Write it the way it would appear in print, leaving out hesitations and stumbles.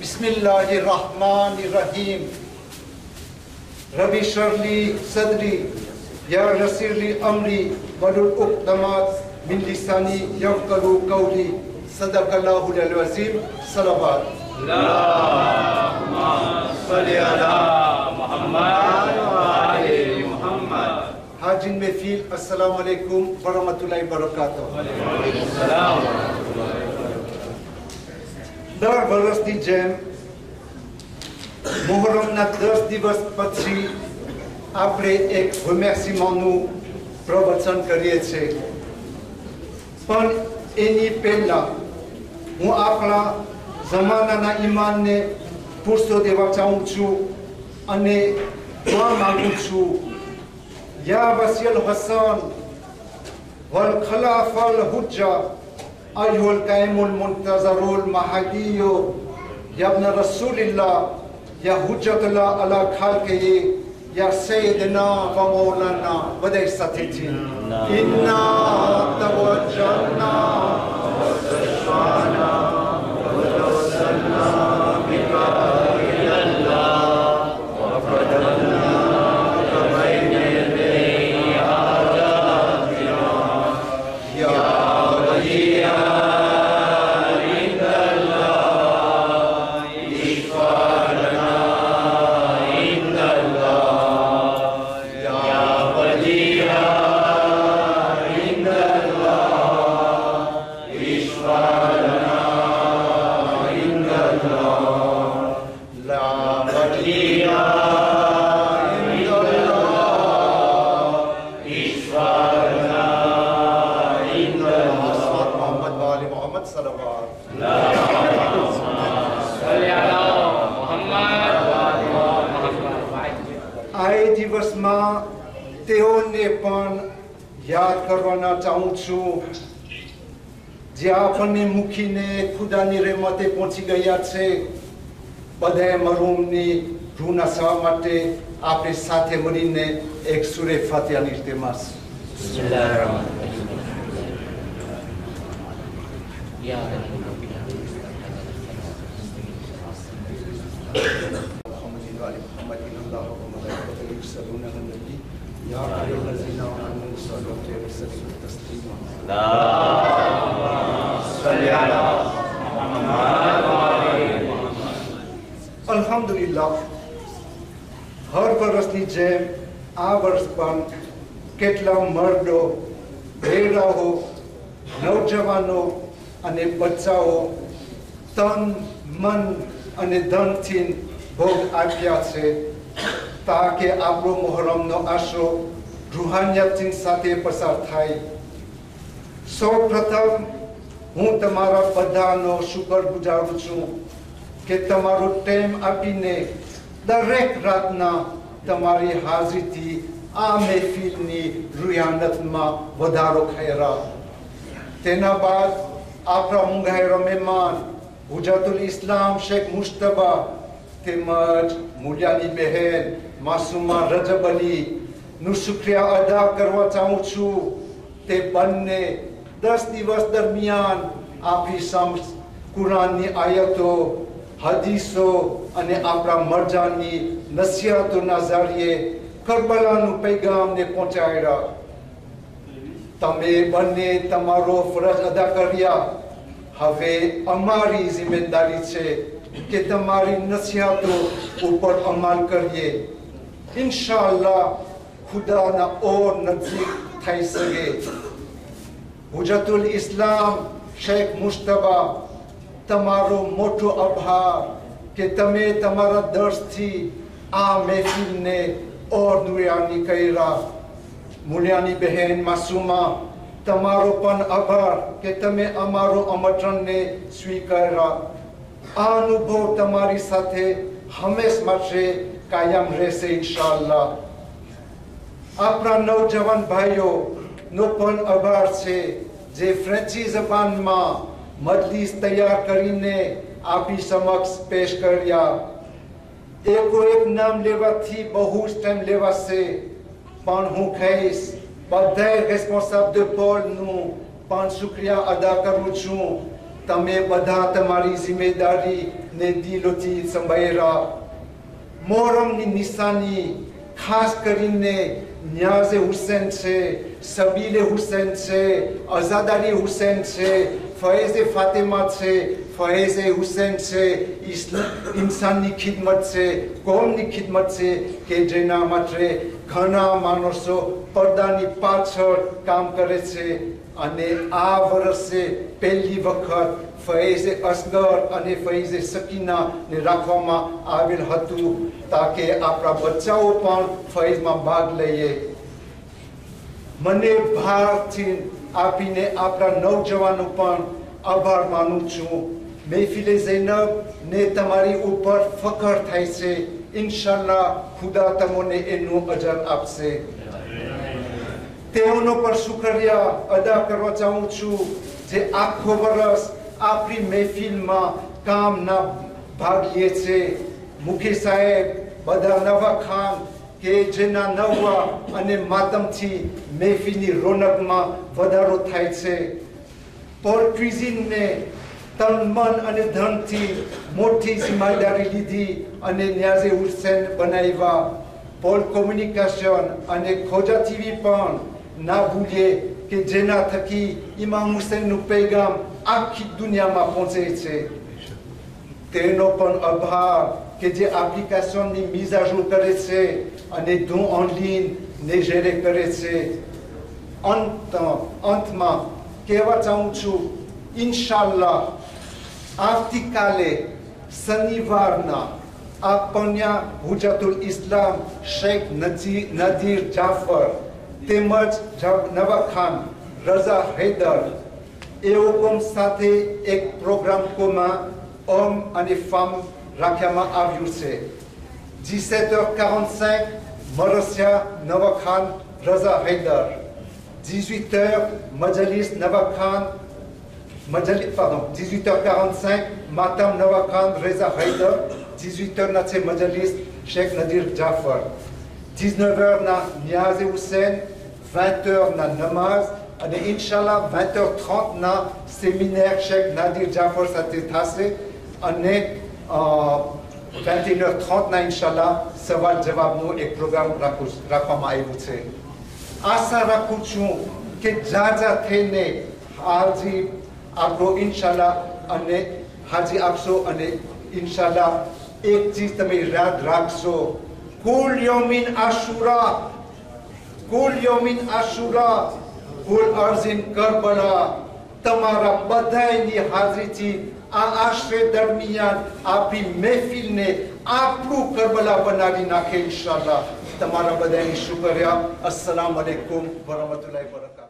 बिस्मिल्लाहिर्रहमानिर्रहीम। रबी शरली सदरी यस्सिरली अमरी वहलुल उक़दतम मिन लिसानी यफ़क़हू क़ौली। सदक़ल्लाहुल अज़ीम। सलावत। अल्लाहुम्मा सल्लि अला मुहम्मद व आले मुहम्मद। हाजिन में फील अस्सलामु अलैकुम वरहमतुल्लाहि वबरकातुहू। दर વર્ષની જેમ મોહરમના 10 દિવસ પછી આપણે એક remerciement પ્રવચન કરીએ છીએ, પણ એની પહેલા હું આપણા જમાનાના ઈમાનને પુરસ્તો દેવા ચાહું છું અને દુઆ માંગુ છું। या वसील हसन वल खलाफल हुज्जा अयुल कायमुल मुंतजरुल महदियो या इब्न रसूलिल्लाह या हुज्जतुल्लाह अला खालक़िही या सय्यदना व मौलाना वदई सतीजी इन्ना तवज्जहना व तशफाना व तवसलना बिका इलल्लाह व फदलना તેઓને પણ યાદ કરવાના ચાહું છું જે આપણને મૂકીને ખુદાની રહેમતે પહોંચી ગયા છે। બધાએ મરહૂમની રૂહ નસાવા માટે આપણે સાથે મળીને એક સૂરે ફાતિહાની તેમાસ। अल्हम्दुलिल्लाह हर વર્ષની જેમ આ વર્ષ પણ કેટલા મર્દો, બહેરાઓ, નવજવાનો અને બચ્ચાઓ તન, મન અને ધનથી ભોગ આપ્યા છે તાકે આપણો મોહરમનો આશરો રૂહાનિયતની સાથે પસાર થાય। સૌપ્રથમ હું તમારા બધાનો શુક્રગુજાર છું કે તમારો ટાઈમ આપીને દરેક રાતના તમારી હાજરીથી આ મહેફિલની રૂહાનિયતમાં વધારો કર્યા। તેના બાદ આપણા મુંગાહેરો મહેમાન હુજ્જતુલ ઇસ્લામ શેખ મુશ્તબા તેમજ મૂલ્યાની બહેન માસુમા રજબ અલી નું શુક્રિયા અદા કરવા ચાહું છું। તે બંને 10 દિવસ દરમિયાન આપણી સમક્ષ કુરાનની આયતો, હદીસો અને આપણા મરજાની નસીહતોના ઝરીએ કરબલાનું પૈગામને પહોંચાડ્યા। તમે બંને તમારો ફરજ અદા કર્યા। હવે અમારી જિમ્મેદારી છે કે તમારી નસીહતો ઉપર અમલ કરીએ। ઇન્શાઅલ્લાહ खुदाना और नजदीक થઈ શકે। હુજ્જતુલ ઇસ્લામ શેખ મુશ્તબા તમારો મોટો આભાર કે તમે તમારા દર્શથી આ મહેફિલને ઓર દુનિયાની કર્યા। મૂલ્યાની બહેન માસુમા તમારો પણ આભાર કે તમે અમારો આમંત્રણને સ્વીકાર્યા। આ અનુભવ તમારી સાથે હંમેશ માટે કાયમ રહેશે ઇન્શાઅલ્લાહ। આપણા નવજવાન ભાઈઓનો પણ આભાર છે જે ફ્રેન્ચી જબાનમાં મજલિસ તૈયાર કરીને આપી સમક્ષ પેશ કર્યા। એકો એક નામ લેવાથી બહુ જ ટાઈમ લેવાશે, પણ હું કહીશ બધાએ રેસ્પોન્સાબલ de Paulનું પણ શુક્રિયા અદા કરું છું તમે બધા તમારી જિમ્મેદારીને દિલોથી સંભાળ્યા. મોહરમની નિશાની ખાસ કરીને ન્યાઝે હુસેન છે, સબીલે હુસેન છે, અઝાદારી હુસેન છે, ફૈઝે ફાતિમા છે, ફૈઝે હુસેન છે, ઇન્સાનની ખિદમત છે, કોમની ખિદમત છે કે જેના માટે ઘણા માણસો પડદાની પાછળ કામ કરે છે. અને આ વર્ષે પહેલી વખત ફૈઝે અસગર અને ફૈઝે સકીનાને રાખવામાં આવેલ હતું તાકે આપણા બચ્ચાઓ પણ ફૈઝમાં ભાગ લઈએ. મને ભારથી આપીને આપણા નવજવાનો પણ આભાર માનું છું. મહેફિલે ઝૈનબ ને તમારી ઉપર ફખર થાય છે. ઇન્શાલ્લાહ ખુદા તમને એનું અજર આપશે. તેઓનો પર શુક્રિયા અદા કરવા ચાહું છું જે આખો વર્ષ આપણી મહેફિલમાં કામના ભાગ લે છે. મુખી સાહેબ, બધા નવા ખાન કે જેના નવા અને માતમથી મહેફિલની રોનકમાં વધારો થાય છે. પોલ ક્વિઝિનને તન મન અને ધનથી મોટી જિમ્મેદારી લીધી અને ન્યાઝે હુસેન બનાવ્યા. પોલ કોમ્યુનિકેશન અને ખોજા ટીવી પણ ના ભૂલીએ કે જેના થકી ઇમામ હુસેનનું પૈગામ આખી દુનિયામાં પહોંચે છે. તેનો પણ આભાર કે જે એપ્લિકેશનની મિજાજો કરે છે અને ધૂ ઓનલાઈન નેજેરે કરે છે. અંતમાં કહેવા ચાહું છું, ઇન્શાલ્લાહ આવતીકાલે શનિવારના આપણા હુજ્જતુલ ઇસ્લામ શેખ નદીર જાફર તેમજ નવા ખાન રઝા હૈદર એઓ કોમ સાથે એક પ્રોગ્રામ કોમાં હોમ અને ફાર્મ રાખવામાં આવ્યું છે. 17h45 મરસિયા નવા ખાન રઝા હૈદર, 18h મજલિસ નવા ખાન 18h45 માતમ નવા ખાન રઝા હૈદર, 18h ના છે મજલિસ શેખ નદીર જાફર, 19h ના ન્યાઝે હુસેન, 20h ના નમાઝ અને ઇન્શાલ્લાહ 20h30 ના સેમિનાર શેખ નદીર જાફર સાથે થશે અને 21h30 ના ઇન્શાલ્લાહ સવાલ જવાબનો એક પ્રોગ્રામ રાખવામાં આવ્યું છે. આશા રાખું છું કે જાજા થઈને હાજી આપો ઇન્શાલ્લાહ અને હાજી આપશો અને ઇન્શાલ્લાહ એક ચીજ તમે યાદ રાખશો, કુલ યૌમિન આશુરા, કુલ યૌમિન આશુરા, કુલ અર્ઝિન કરબલા. તમારા બધાની હાજરીથી આ આશ્રય દરમિયાન આપણી મહેફિલને આપણું કરબલા બનાવી નાખે ઇન્શાલ્લાહ. તમારા બધાની શુક્રિયા. અસ્સલામ અલૈકુમ વરહમતુલ્લાહિ વબરકાતુહુ.